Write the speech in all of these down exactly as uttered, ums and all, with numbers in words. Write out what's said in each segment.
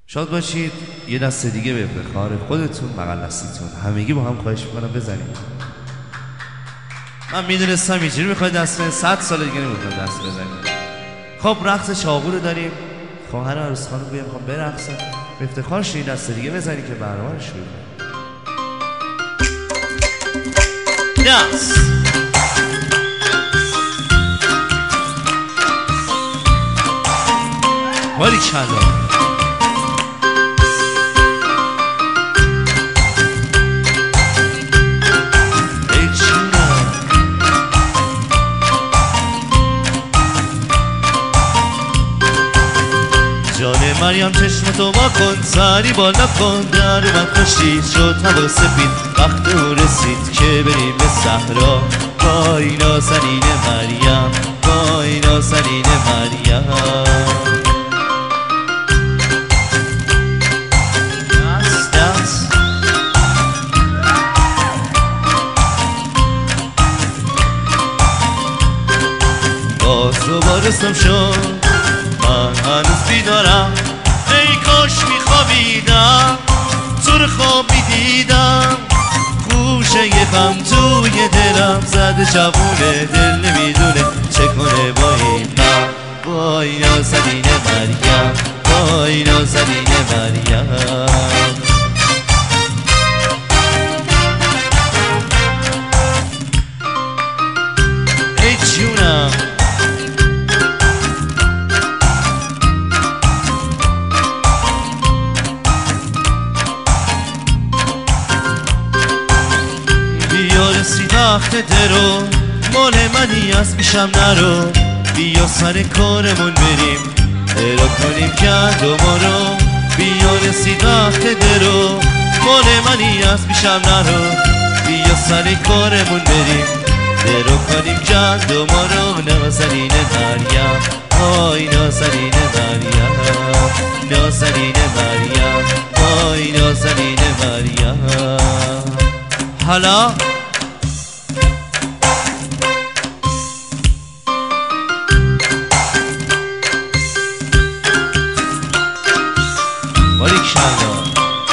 شاد باشید. یه دست دیگه به افتخار خودتون، بغل دستیتون همگی با هم خواهش میکنم بزنید. من میدونستم اینجوری میخواید دست بزنید، صد سال دیگه نمیخواید دست بزنید. خب رقص چاقو رو داریم. خواهر عروس خانم بیان میخوام برقصن، به افتخارش این دست دیگه بزنید که برنامه رو شروع کنیم. دست باری کلا جان مریم چشم تو با کن، سری بالا کن، در اومد خوشی شد هوا سفید، وقت او رسید که بریم به صحرا. وای نازنین مریم، وای نازنین مریم. دست دست باز دوباره رسم شد، من هنوز بیدارم. ای کاش میخوابیدم، تو رو خواب میدیدم. خوشه یه غم توی دلم زده، جوونه دل نمیدونه چه کنه با این غم. وای نازنین مریم، وای نازنین مریم. ای جونم رسید وقت درو، مال منی از پیشم نرو. بیا سر کارمون بریم، ارا کنیم گندما رو. بیا رسید وقت درو، مال منی از پیشم نرو. بیا سر کارمون بریم، ارا کنیم گندما رو. نازنین مریم، وای نازنین مریم، نازنین مریم، وای نازنین مریم. حالا باریک شالا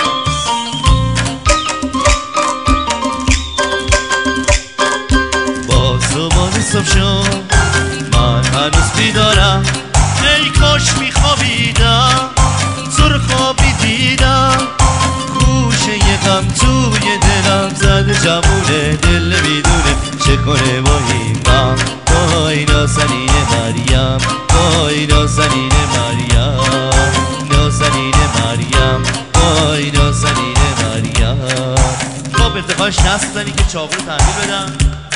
باز دوباره صبح شد، من هنوز بیدارم. ای کاش میخوابیدم، تو رو خوابی دیدم. خوشه یه غم توی دلم زده، جوونه دل نمیدونه چه کنه با این غم. وای نازنین مریم، وای نازنین مریم، نازنین مریم، وای نازنین مریم. خب به افتخارش دست بزنی که چاقو رو تحویل بدم.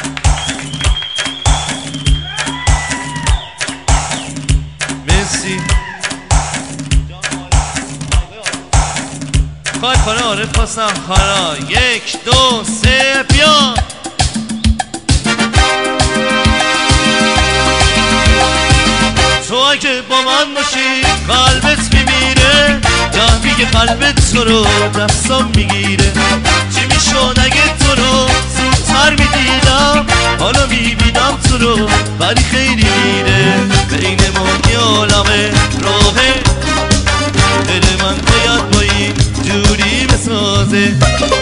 مرسی. خواهد خانه عارف خواستم خارا. یک دو سه بیا. تو اگه با من باشی قلبت میمیره، گه میگه قلبت تو رو دستم میگیره. چی میشد اگه تو رو زودتر میدیدم، حالا میبینم تو رو ولی خیلی میره. بین ما یه عالمه راهه، دل من باید با این جوری بسازه.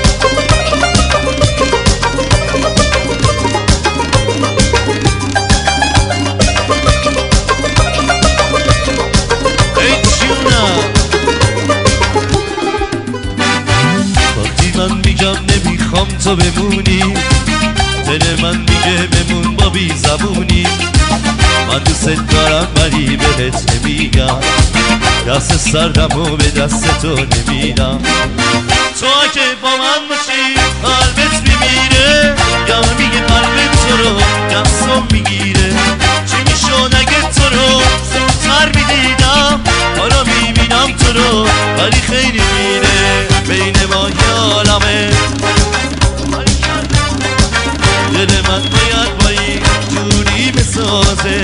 وقتی من میگم نمیخوام تو بمونی، دل من میگه بمون با بی زبونی. من دوست دارم ولی بهت نمیگم، دست سردمو به دست تو نمیدم. تو اگه با من باشی قلبت میمیره، یا میگه قلبت تو رو دستم میگیره. چی میشد اگه تو رو زودتر میدیدم، حالا میبینم تو رو ولی خیلی میره. بین ما یه عالمه، دل من باید با این جوری بسازه.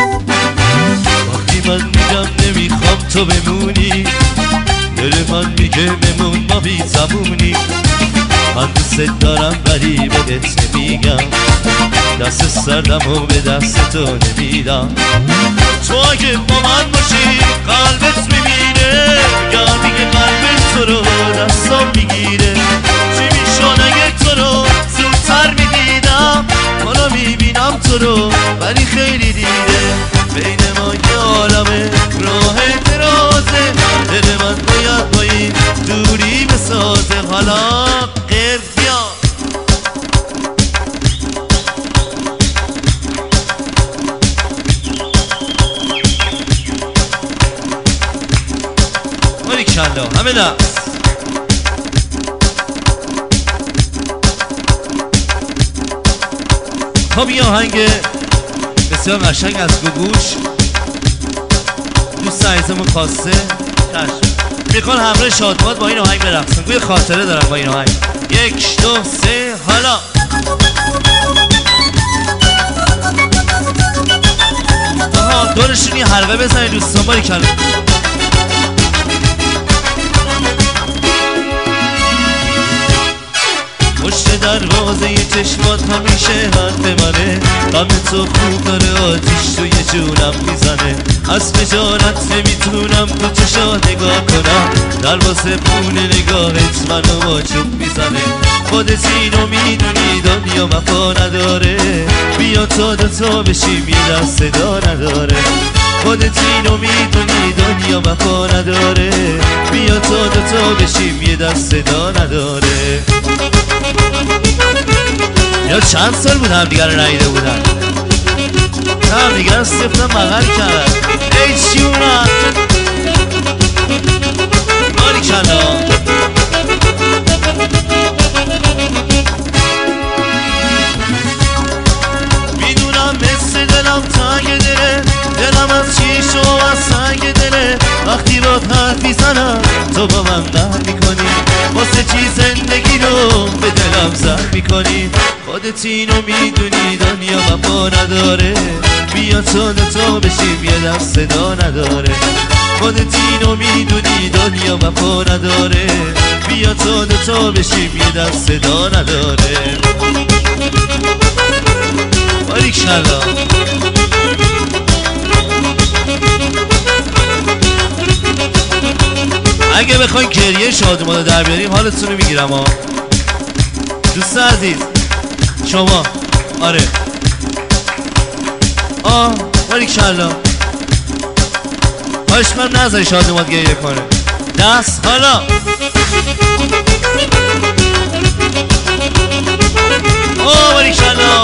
وقتی من میگم نمیخوام تو بمونی، دل من میگه میگه بمون ما بی زبونی. من دوست دارم ولی بهت نمیگم، دست سردم و به دست تو نمیدم. تو اگه با من باشی قلبت میبینه، گرمی قلبت تو رو دستم میگیره. چی میشون اگه تو رو زودتر میدیدم؟ حالا میبینم تو رو ولی خیلی دیره. بین ما یه عالمه راه درازه، دل من باید با این دوری بسازه. حالا غیر بیا مالی کلا همه دست. خب یه آهنگ بسیار قشنگ از گوگوش دوست عزیزمون خواسته میخوان همراه شادماد با این آهنگ برقصن. گوی خاطره دارم با این آهنگ. یک دو سه حالا آها دورشون یه حلقه بزنید دوستان. باری کلا پشت دروازه یه چشمات همیشه حرف منه. غم تو خوب داره آتیش توی جونم میزنه. از خجالت نمیتونم تو چشات نگاه کنم. دروازه پونه نگاهت منو با چوب میزنه. خودت اینو میدونی دنیا وفا نداره. بیا تا دوتا بشیم یه دست صدا نداره. خودت اینو میدونی دنیا وفا نداره. بیا تا دوتا بشیم یه دست صدا نداره. یا چند سال بود هم دیگر رو نهیده بودن، هم دیگر رو سفتن بغل کردن. ای چیونا مالی کلا میدونم مثل دلم تنگ دله. دلم از چیش و از سنگ دله. وقتی با حرف میزنم تو با من قهر میکنی. واسه چی زندگی رو به دلم زهر میکنی. خودت اینو میدونی دنیا وفا نداره. بیا تا دوتا بشیم یه دست صدا نداره. خودت اینو میدونی دنیا وفا نداره. بیا تا دوتا بشیم یه دست صدا نداره. باریکلا اگه بخواین گریه شادمانو در بیاریم حالتون رو میگیرم ها دوست عزیز. شما آره آه باریکلا خواهش من نذاری شادمان گریه کنه. دست حالا آه باریکلا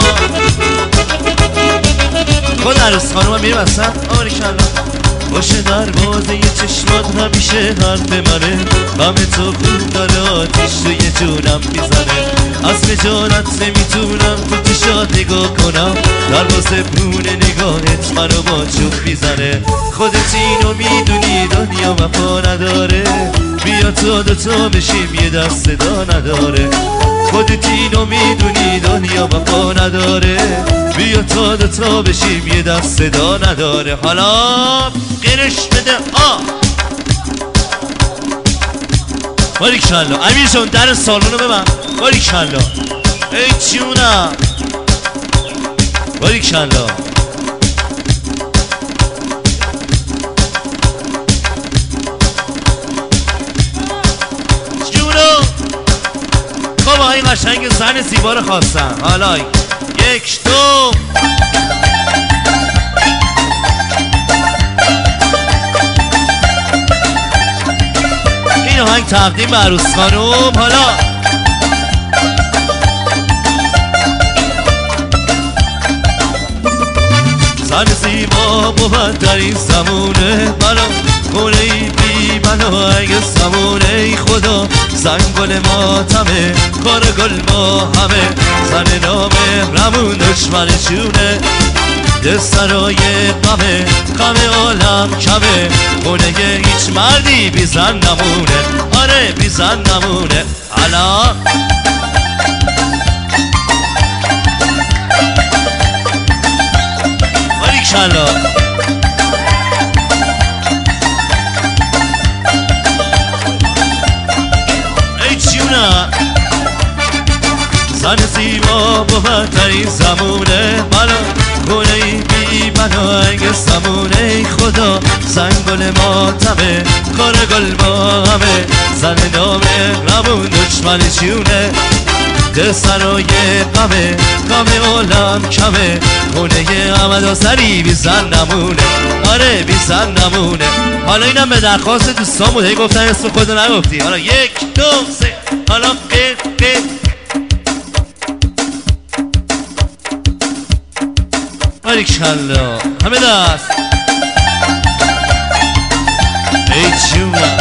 خود عروس خانوم هم میریم اصلا. آه باریکلا باشه دروازه یه چشمات همیشه حرف منه. غم تو خوب داره آتیش توی جونم میزنه. از خجالت نمیتونم تو چشات نگاه کنم. دروازه پونه نگاهت منو با چوب میزنه. خودت اینو میدونی دنیا وفا نداره. بیا تا دوتا بشیم یه دست صدا نداره. خودت اینو میدونی دنیا وفا نداره. بیا تا دوتا بشیم یه دست صدا نداره. حالا قرش بده آ باریکلا امیر جان در سالونو ببند. باریکلا ای چیونا باریکلا جونو. خب آقای قشنگ زن زیبا رو خواستن. حالا یک دو این آهنگ تقدیم به عروس خانوم. حالا زن زیبا بود در این زمونه. منو خونه ای بی منو اگه زمونه. ای خدا زن گل ماتمه کار گل ما همه. زن نامه رمون دشمن جونه. ده سرای غمه غم عالم کمه. خونه هیچ مردی بی زن نمونه. آره بی زن نمونه. حالا باریکلا زن زیبا بومترین زمونه بلا خونه ای بی بناهنگ سمونه خدا زنگل ماتمه کار گل با همه زن نامه رمون دشمن جونه ده سرای قمه قمه عالم کمه خونه احمد آسری بی زن نمونه آره بی زن نمونه حالا اینم به درخواست دوستان بود هی گفتن اسم خودو نگفتی حالا یک دو سه حالا قیر قیر باریکالله همه دست ای جونم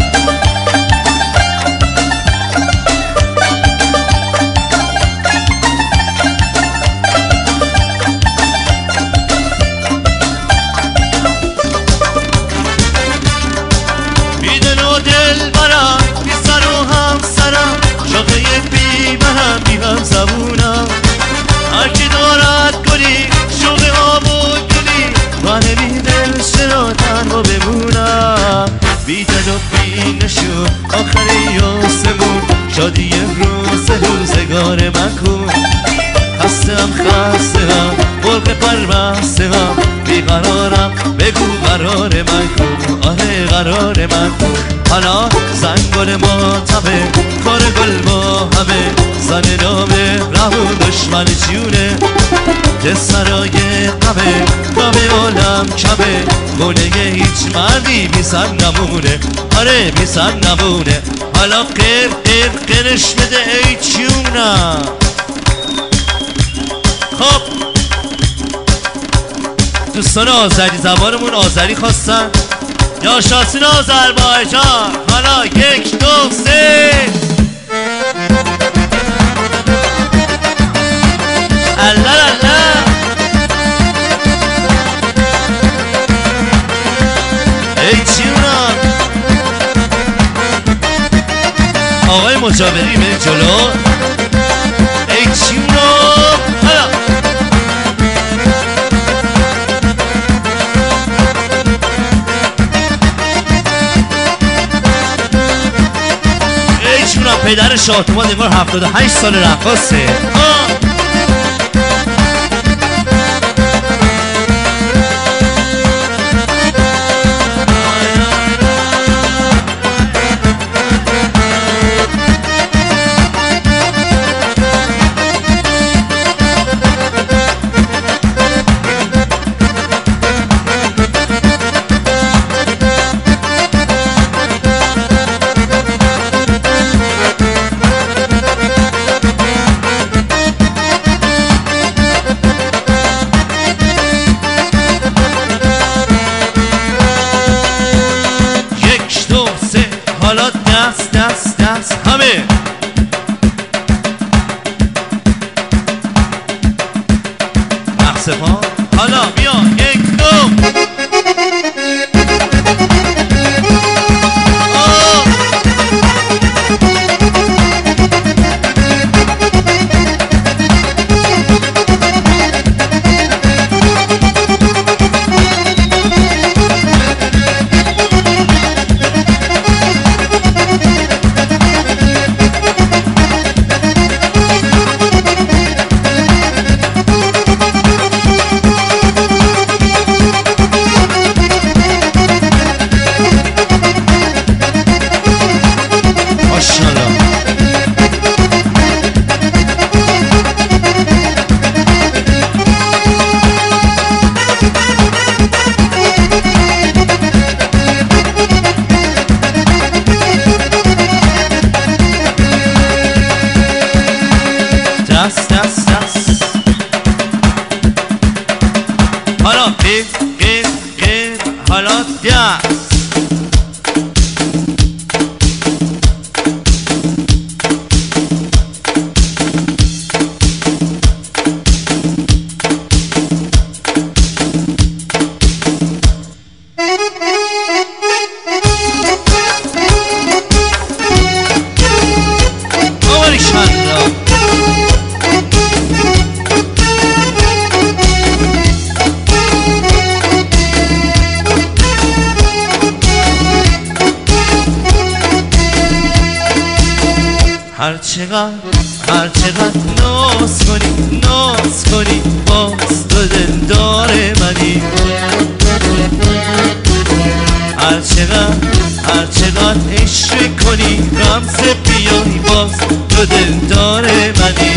بیدن و دل برم بی سر و هم سرم شاقه بی منم بی هم زبونم هرکی دارد گلی شوقه آب و گلی من بی دل چرا تنها بمونم بی دل و بی نشون آخری آسمون شادی روز روزگار من کن خستم خستم مرغ پرمستم بیقرارم بگو قرار من کن آره قرار من کن حالا زنگل ماتمه کار گل با همه زن نامه رمون دشمن جونه ده سرای قمه قمه عالم کمه خونه هیچ مردی بی سر نمونه آره بی سر نمونه حالا قیر قیر قیرش بده ای جونم خب دوستان آذری زبانمون آذری خواستن یا شاسین آذربایجان حالا یک دو سه الله الله ای جونم آقای مجاوری به جلو ای جونم حالا ای جونم پدر شاطمان انگار هفتاد و هشت سال رقاصه حالا دست دست دست همه رقص پا حالا بیا یک دو دست دست دست حالا قیر قیر قیر حالا دست هر چقدر هر چقدر ناز کنی ناز کنی باز تو دلدار منی هر چقدر هر چقدر عشق کنی غمزه بیای باز تو دلدار منی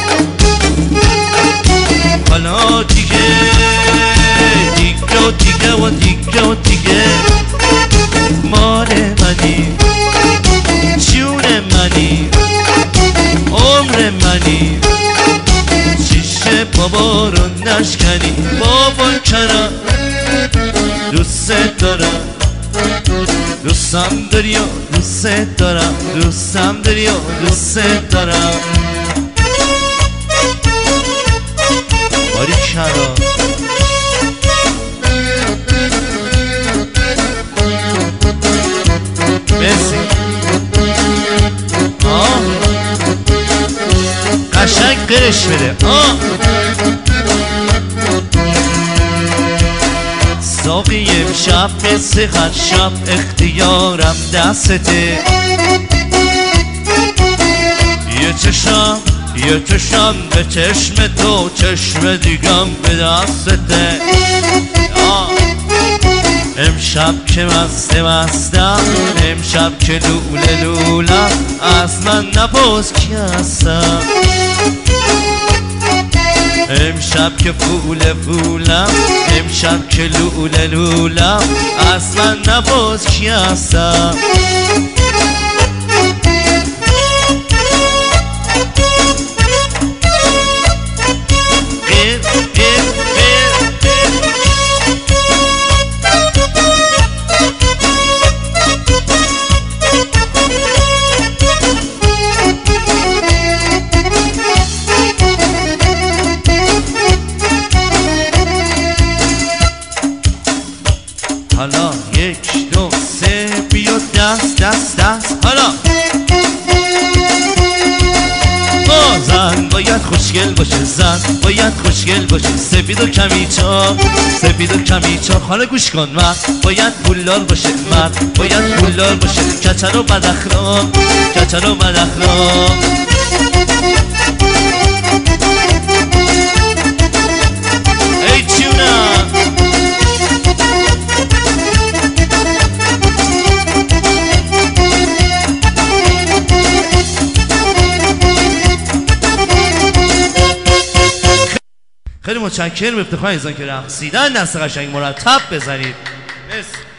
حالا دیگه دیگه و دیگه و دیگه و دیگه مال منی جون منی عمر منی شیشه بابا رو نشکنی بابا چرا دوست دارم دوستم داری و دوست دارم دوستم داری و دوست دارم باری چرا مرسی آه قشنگ قرش بده آه ساقی امشب مثل هر شب اختیارم دسته یه چشم یه چشم به چشم تو چشم دیگم به دسته امشب که مست مستم امشب که لوله لولم از من نپرس کی هستم امشب که فوله فولم امشب که لوله لولم از من نپرس کی هستم حالا یک دو سه بیا دست دست دست حالا آه زن باید خوشگل باشه زن باید خوشگل باشه سفید و کمیچا سفید و کمیچا حالا گوش کن مرد باید پولدار باشه مرد باید پولدار باشه کچل و بداخلاق کچل و بداخلاق ای جونم خیلی متشکرم افتخار ایزان که رقصیدن دست قشنگ مرتب بزنید.